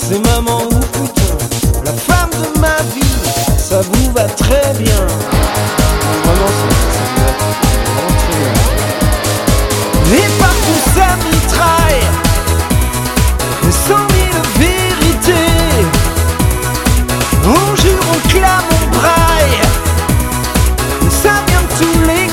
c'est maman ou putain, la femme de ma vie, ça vous va très bien.